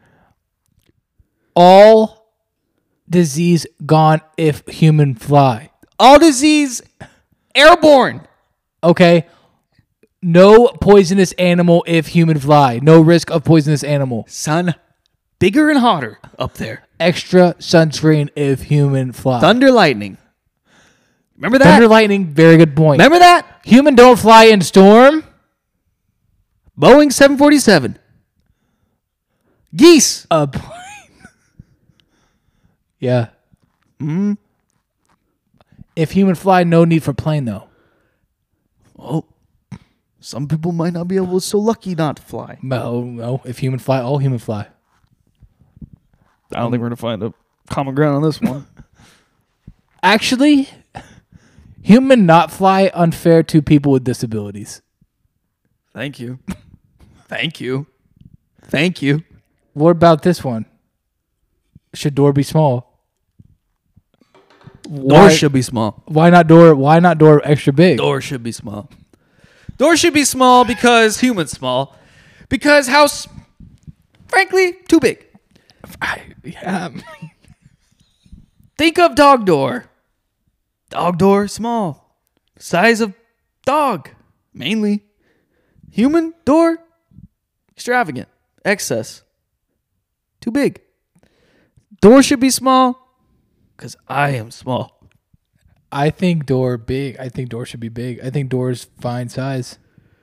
All disease gone if human fly. All disease airborne. Okay. No poisonous animal if human fly. No risk of poisonous animal. Sun bigger and hotter up there. Extra sunscreen if human fly. Thunder lightning. Remember that? Thunder lightning, very good point. Remember that? Human don't fly in storm. Boeing 747. Geese. A plane. Yeah. If human fly, no need for plane though. Oh, some people might not be able to so lucky not to fly. No. If human fly, all human fly. I don't think we're going to find a common ground on this one. Actually, human not fly unfair to people with disabilities. Thank you. Thank you. Thank you. What about this one? Should door be small? Door should be small. Why not door? Why not door extra big? Door should be small. Door should be small because humans small. Because house, frankly, too big. Yeah. Think of dog door. Dog door, small. Size of dog, mainly. Human door, extravagant. Excess. Too big. Door should be small because I am small. I think door big. I think door should be big. I think door's fine size.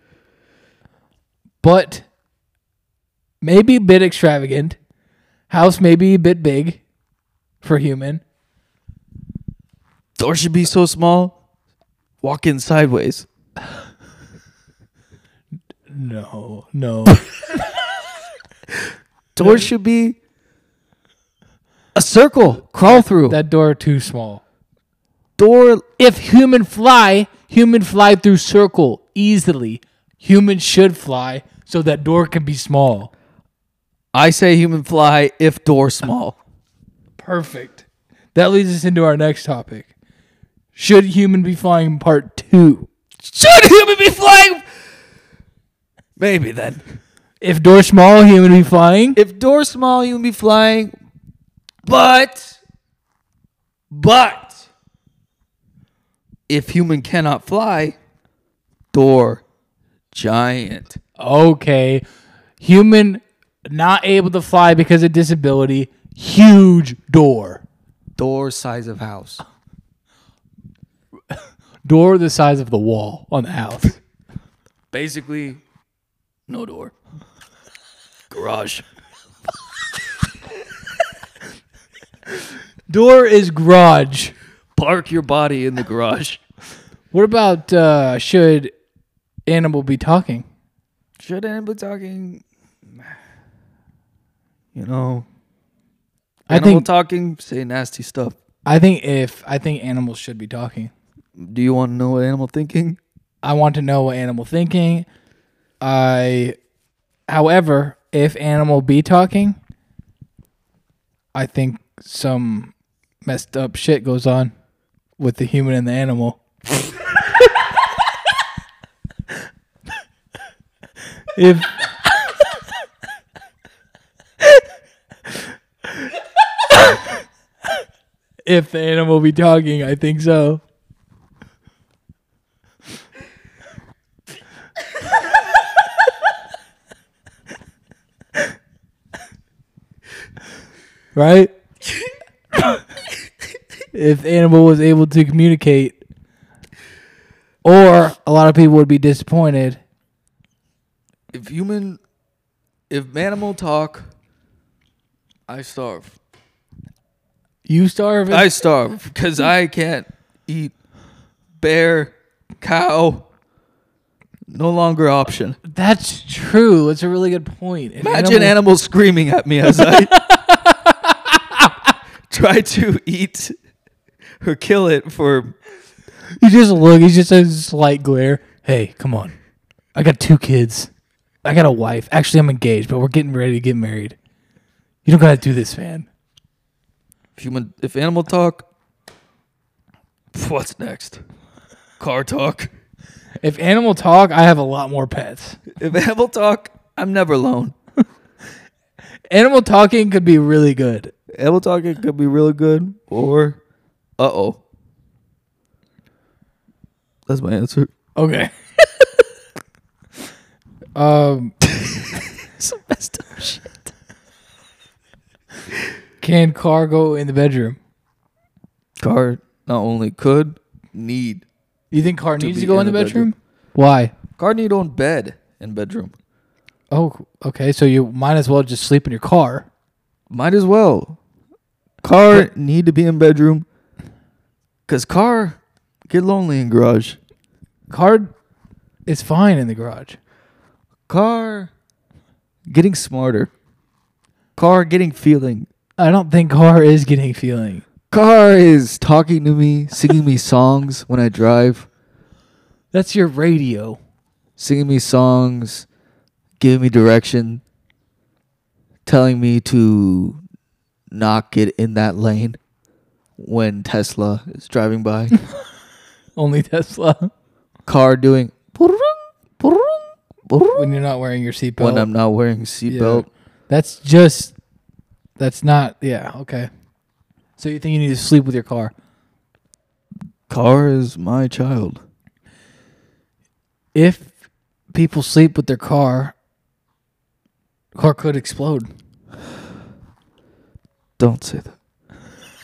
But maybe a bit extravagant. House maybe a bit big for human. Door should be so small, walk in sideways. No. Door should be a circle, crawl through. That door too small. Door, If human fly through circle easily. Human should fly so that door can be small. I say human fly if door small. Perfect. That leads us into our next topic. Should human be flying part 2? Should human be flying? Maybe then. If door small, human be flying? If door small, human be flying. But if human cannot fly, door giant. Okay. Human not able to fly because of disability. Huge door. Door size of house. Door the size of the wall on the house. Basically, no door. Garage. Door is garage. Park your body in the garage. What about should animal be talking? Should animal be talking? You know, I animal think talking, say nasty stuff. I think animals should be talking. Do you want to know what animal thinking? I want to know what animal thinking. However, if animal be talking, I think some messed up shit goes on with the human and the animal. If the animal be talking, I think so. Right? If the animal was able to communicate, or a lot of people would be disappointed. If animal talk, I starve. You starve? I starve because I can't eat bear, cow, No longer option. That's true. It's a really good point. Imagine animals screaming at me as I try to eat or kill it for. You just look. He's just a slight glare. Hey, come on. I got 2 kids. I got a wife. Actually, I'm engaged, but we're getting ready to get married. You don't gotta do this, man. If animal talk, what's next? Car talk. If animal talk, I have a lot more pets. If animal talk, I'm never alone. Animal talking could be really good. Animal talking could be really good, or that's my answer. Okay. Some messed up shit. Can car go in the bedroom? Car not only could, need. You think car To needs be to go in the bedroom? Why? Car need own bed and bedroom. Oh, okay. So you might as well just sleep in your car. Might as well. Car need to be in bedroom. Cause car get lonely in garage. Car is fine in the garage. Car getting smarter. Car getting feeling. I don't think car is getting feeling. Car is talking to me, singing me songs when I drive. That's your radio. Singing me songs, giving me direction, telling me to not get in that lane when Tesla is driving by. Only Tesla. Car doing When you're not wearing your seatbelt. when I'm not wearing a seatbelt. Yeah. That's not, yeah, okay. So you think you need to sleep with your car? Car is my child. If people sleep with their car could explode. Don't say that.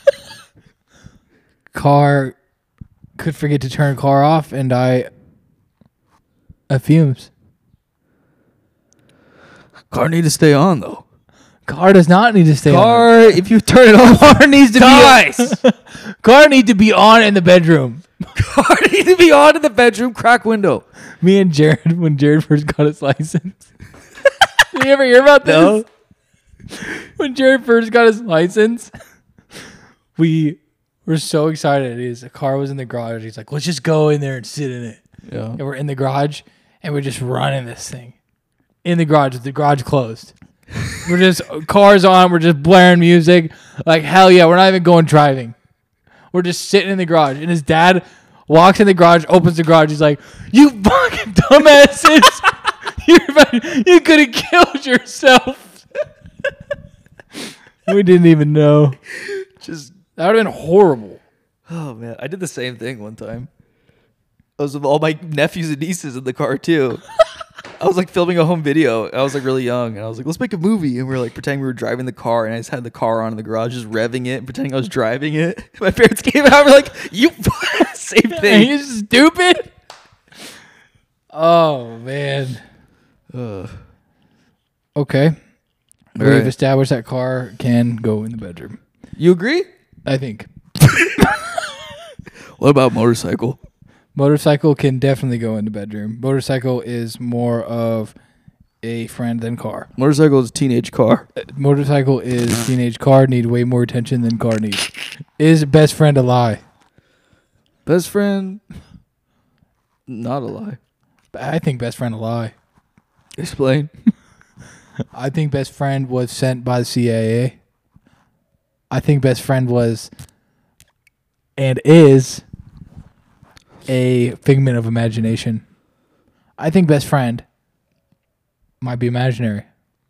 Car could forget to turn car off and die of fumes. Car need to stay on though. Car does not need to stay on. Car, if you turn it off, Car needs to dies. Car need to be on in the bedroom. Car need to be on in the bedroom. Crack window. Me and Jared, when Jared first got his license. Did you ever hear about this? No. When Jared first got his license, we were so excited. His car was in the garage. He's like, let's just go in there and sit in it. Yeah. And we're in the garage, and we're just running this thing. In the garage, with the garage closed. We're just, cars on, we're just blaring music. Like, hell yeah, we're not even going driving. We're just sitting in the garage. And his dad walks in the garage, opens the garage. He's like, you fucking dumbasses. You could have killed yourself. We didn't even know. Just That would have been horrible. oh man, I did the same thing one time. I was with all my nephews and nieces in the car too. I was like filming a home video. I was like really young, and I was like, "Let's make a movie." And we were like pretending we were driving the car, and I just had the car on in the garage, just revving it, and pretending I was driving it. My parents came out, and were like, "You same Are thing." you stupid? Oh man. Okay. We've right. established that car can go in the bedroom. You agree? I think. What about motorcycle? Motorcycle can definitely go in the bedroom. Motorcycle is more of a friend than car. Motorcycle is a teenage car. Motorcycle is teenage car, need way more attention than car needs. Is best friend a lie? Best friend, not a lie. I think best friend a lie. Explain. I think best friend was sent by the CIA. I think best friend was and is a figment of imagination. I think best friend might be imaginary.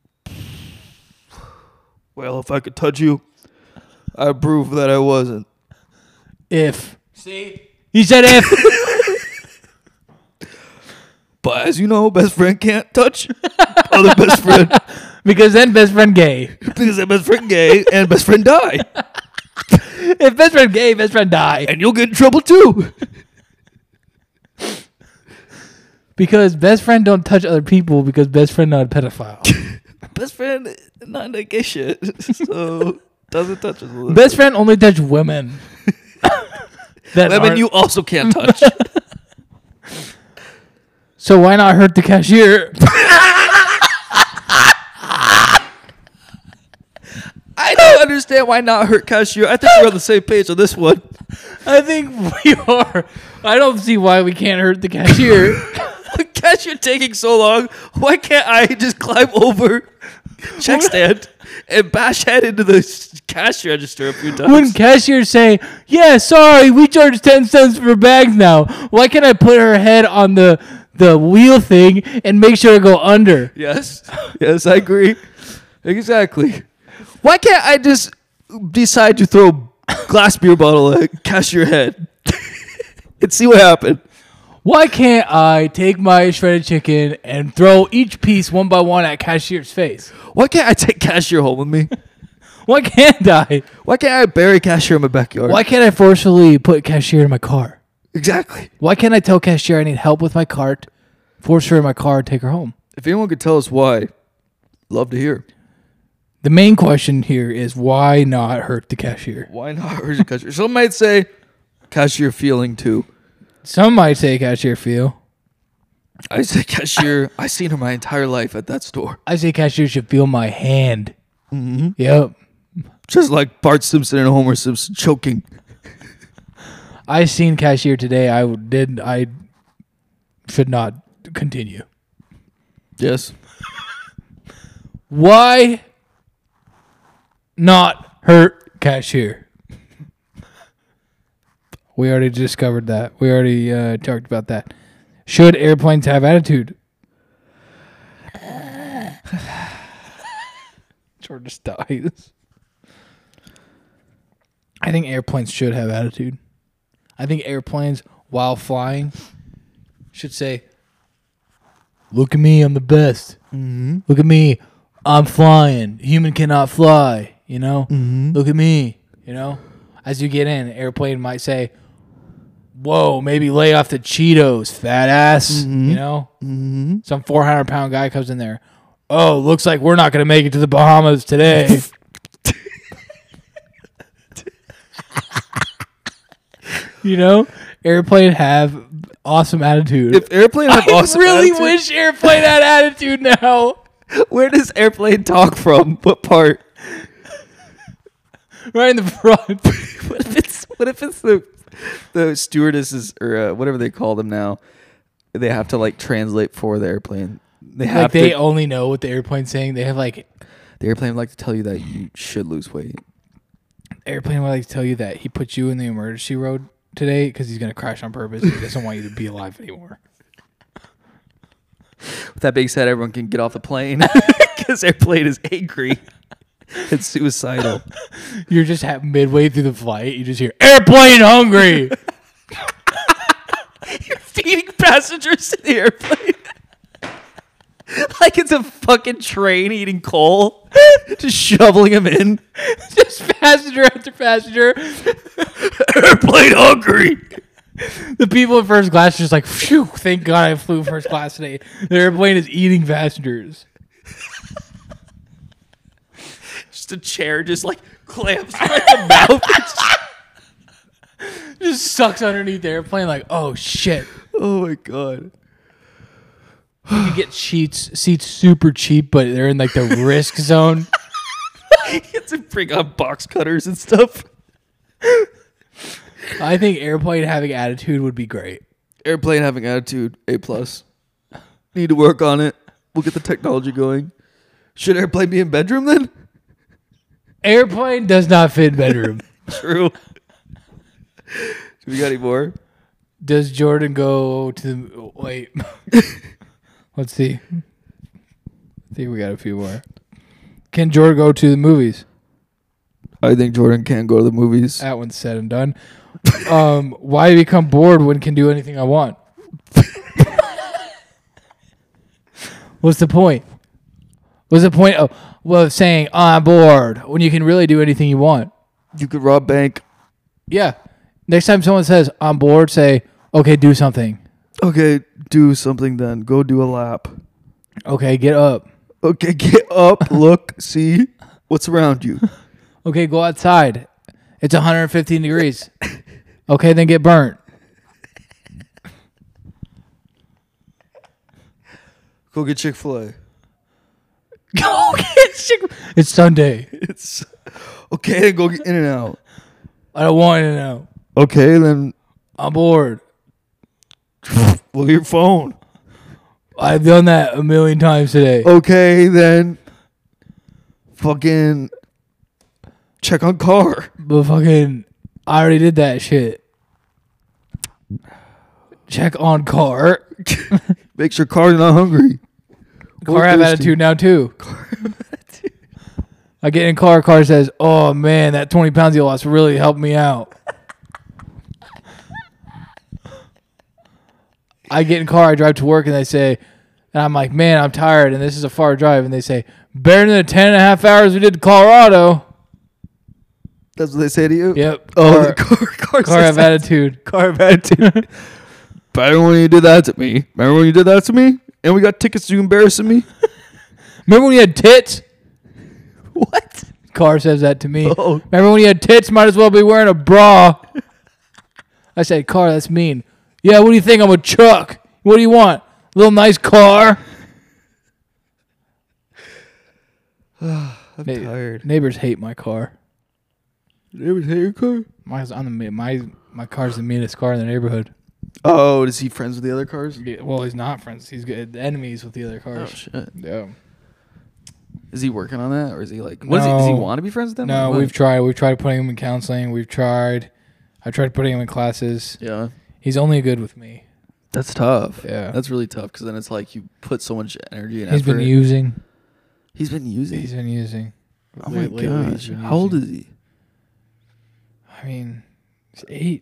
Well, if I could touch you, I'd prove that I wasn't. If. See? He said if. But as you know, best friend can't touch other best friend. Because then best friend gay. Because that best friend gay and best friend die. If best friend gay, best friend die. And you'll get in trouble too. Because best friend don't touch other people because best friend not a pedophile. Best friend not into gay shit. So doesn't touch us. Best friend only touch women. That Women aren't- you also can't touch. So why not hurt the cashier? I don't understand why not hurt cashier. I think we're on the same page on this one. I think we are. I don't see why we can't hurt the cashier. The cashier taking so long. Why can't I just climb over check stand and bash head into the cash register a few times? When cashiers say, "Yeah, sorry, we charge 10 cents for bags now," why can't I put her head on the wheel thing and make sure to go under? Yes, I agree. Exactly. Why can't I just decide to throw glass beer bottle at cashier head and see what happened? Why can't I take my shredded chicken and throw each piece one by one at cashier's face? Why can't I take cashier home with me? Why can't I? Why can't I bury cashier in my backyard? Why can't I forcefully put cashier in my car? Exactly. Why can't I tell cashier I need help with my cart, force her in my car, and take her home? If anyone could tell us why, love to hear. The main question here is why not hurt the cashier? Why not hurt the cashier? Some might say cashier feeling too. Some might say cashier feel. I say cashier. I seen her my entire life at that store. I say cashier should feel my hand. Mm-hmm. Yep. Just like Bart Simpson and Homer Simpson choking. I seen cashier today. I should not continue. Yes. Why not hurt cashier? We already discovered that. We already talked about that. Should airplanes have attitude? George dies. I think airplanes should have attitude. I think airplanes, while flying, should say, "Look at me, I'm the best. Mm-hmm. Look at me, I'm flying. Human cannot fly. You know, Look at me. You know." As you get in, airplane might say, "Whoa, maybe lay off the Cheetos, fat ass." Mm-hmm. You know, Mm-hmm. some 400-pound guy comes in there. "Oh, looks like we're not going to make it to the Bahamas today." You know, airplane have awesome attitude. If airplane had awesome I really attitude, wish airplane had attitude now. where does airplane talk from? What part? Right in the front. What if it's the stewardesses or whatever they call them now? They have to like translate for the airplane. They have Like they only know what the airplane's saying. They have like the airplane would like to tell you that you should lose weight. airplane would like to tell you that he put you in the emergency road today because he's going to crash on purpose. He doesn't want you to be alive anymore. With that being said, everyone can get off the plane because airplane is angry. It's suicidal. You're just midway through the flight. You just hear airplane hungry. You're feeding passengers in the airplane. Like it's a fucking train eating coal. Just shoveling them in. Just passenger after passenger. Airplane hungry. The people in first class are just like, phew, thank God I flew first class today. The airplane is eating passengers. Just a chair just like clamps right in the mouth. Just sucks underneath the airplane like, oh shit. Oh my God. You can get seats super cheap, but they're in like the risk zone. You have to bring on box cutters and stuff. I think airplane having attitude would be great. Airplane having attitude, A+. Need to work on it. We'll get the technology going. Should airplane be in bedroom then? Airplane does not fit bedroom. True. Do we got any more? Does Jordan go to the... Wait. Let's see. I think we got a few more. Can Jordan go to the movies? I think Jordan can go to the movies. That one's said and done. Why become bored when can do anything I want? What's the point? What's the point of saying I'm bored when you can really do anything you want? You could rob bank. Yeah. Next time someone says I'm bored, say, okay, do something. Okay, do something then. Go do a lap. Okay, get up. Okay, get up, look, see what's around you. Okay, go outside. It's 115 degrees. Okay, then get burnt. Go get Chick-fil-A. Go get Chick. It's Sunday. It's okay. Then go get In-N-Out. I don't want to know. Okay, then I'm bored. look at your phone. I've done that a million times today. Okay, then fucking check on car. But fucking, I already did that shit. Check on car. Make sure car's not hungry. Car have attitude now too. I get in car says, "Oh man, that 20 pounds you lost really helped me out." I get in car, I drive to work, and they say, and I'm like, "Man, I'm tired, and this is a far drive." And they say, "Better than the 10.5 hours we did to Colorado." That's what they say to you? Yep. Oh, the car have attitude. Car have attitude. Remember when you did that to me? Remember when you did that to me? And we got tickets to you embarrassing me? Remember when you had tits? What? Car says that to me. Oh. Remember when you had tits? Might as well be wearing a bra. I said, "Car, that's mean." "Yeah, what do you think? I'm a truck. What do you want? A little nice car?" I'm tired. Neighbors hate my car. Neighbors hate your car? My car's the meanest car in the neighborhood. Oh, is he friends with the other cars? Yeah, well, he's not friends. He's good enemies with the other Oh, cars. shit. Yeah. Is he working on that? Or is he like, what is he, does he want to be friends with them? No, Or what? we've tried putting him in counseling. I tried putting him in classes. Yeah. He's only good with me. That's tough. Yeah. That's really tough because then it's like you put so much energy and He's effort. been using. He's been using. He's been using. Oh my Lately, gosh. he's been How old using. is he? I mean, he's 8.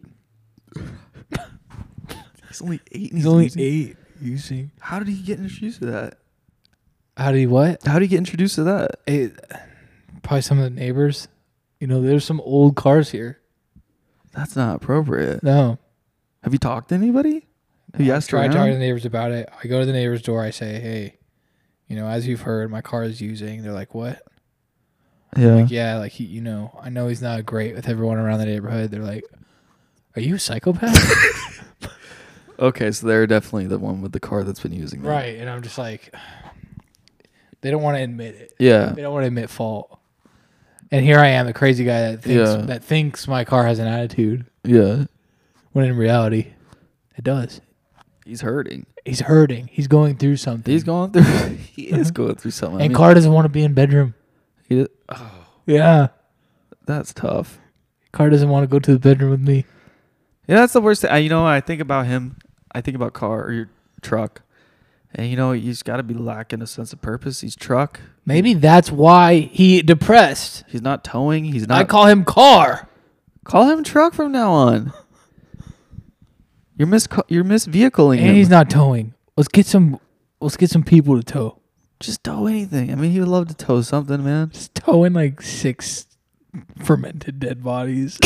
He's only 8. And He's only using? 8 using. How did he get introduced to that? How did he what? How did he get introduced to that? Probably some of the neighbors. You know, there's some old cars here. That's not appropriate. No. Have you talked to anybody? Have you asked I around? talk to the neighbors about it. I go to the neighbor's door. I say, "Hey, you know, as you've heard, my car is using." They're like, "What?" Yeah. Like, yeah, like he, I know he's not great with everyone around the neighborhood. They're like, "Are you a psychopath?" Okay, so they're definitely the one with the car that's been using that. Right. And I'm just like, they don't want to admit it. Yeah. They don't want to admit fault. And here I am, the crazy guy that thinks my car has an attitude, Yeah. when in reality, it does. He's hurting. He's hurting. He's going through something. He's going through. He is going through something. And Car doesn't want to be in bedroom. Oh, Yeah. that's tough. Car doesn't want to go to the bedroom with me. Yeah, that's the worst thing. I think about him. I think about car or your truck. And, he's got to be lacking a sense of purpose. He's truck. Maybe that's why he depressed. He's not towing. He's not. I call him Car. Call him truck from now on. You're misvehicling him. And he's not towing. Let's get some people to tow. Just tow anything. I mean, he would love to tow something, man. Just towing like 6 fermented dead bodies.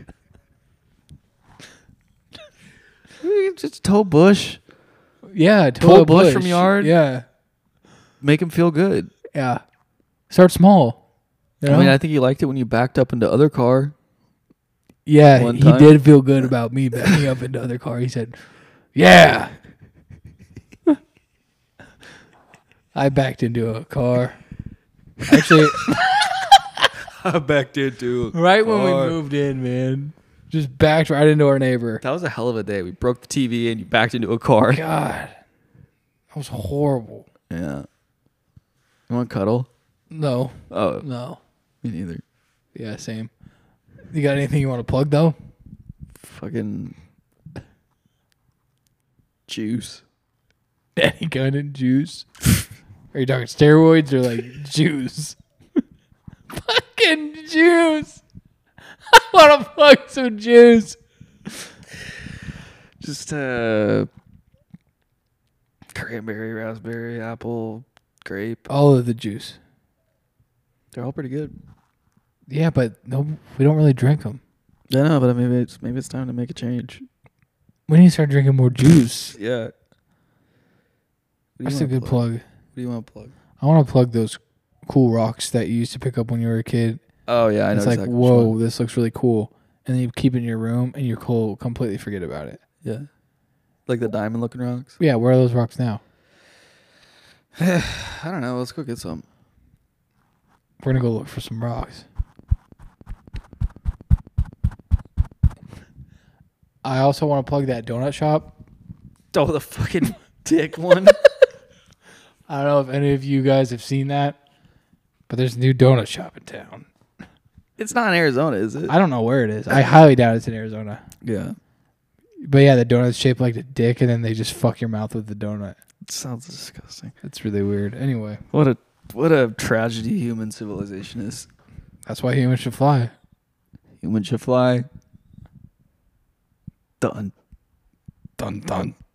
Just tow bush. Yeah, Pull a bush from yard. Yeah. Make him feel good. Yeah. Start small. You know? I mean, I think he liked it when you backed up into other car. Yeah, one he time. did feel good about me backing up into other car. He said, "Yeah." I backed into a car. Actually, I backed into right when we moved in, man. Just backed right into our neighbor. That was a hell of a day. We broke the TV and you backed into a car. God. That was horrible. Yeah. You want to cuddle? No. Oh, No. me neither. Yeah, same. You got anything you want to plug, though? Fucking juice. Any kind of juice? Are you talking steroids or like juice? Fucking juice. I want to plug some juice. Just cranberry, raspberry, apple, grape. All of the juice. They're all pretty good. Yeah, but no, we don't really drink them. I know, but maybe it's time to make a change. We need to start drinking more juice. Yeah. That's a good plug. What do you want to plug? I want to plug those cool rocks that you used to pick up when you were a kid. Oh yeah, I know. It's like, exactly which whoa, one. this looks really cool. And then you keep it in your room and you completely forget about it. Yeah. Like the diamond looking rocks. Yeah, where are those rocks now? I don't know. Let's go get some. We're gonna go look for some rocks. I also want to plug that donut shop. Oh, the fucking dick one. I don't know if any of you guys have seen that, but there's a new donut shop in town. It's not in Arizona, is it? I don't know where it is. I highly doubt it's in Arizona. Yeah. But yeah, the donut's shaped like a dick, and then they just fuck your mouth with the donut. It sounds disgusting. It's really weird. Anyway, What a tragedy human civilization is. that's why humans should fly. Human should fly. Done. Dun dun.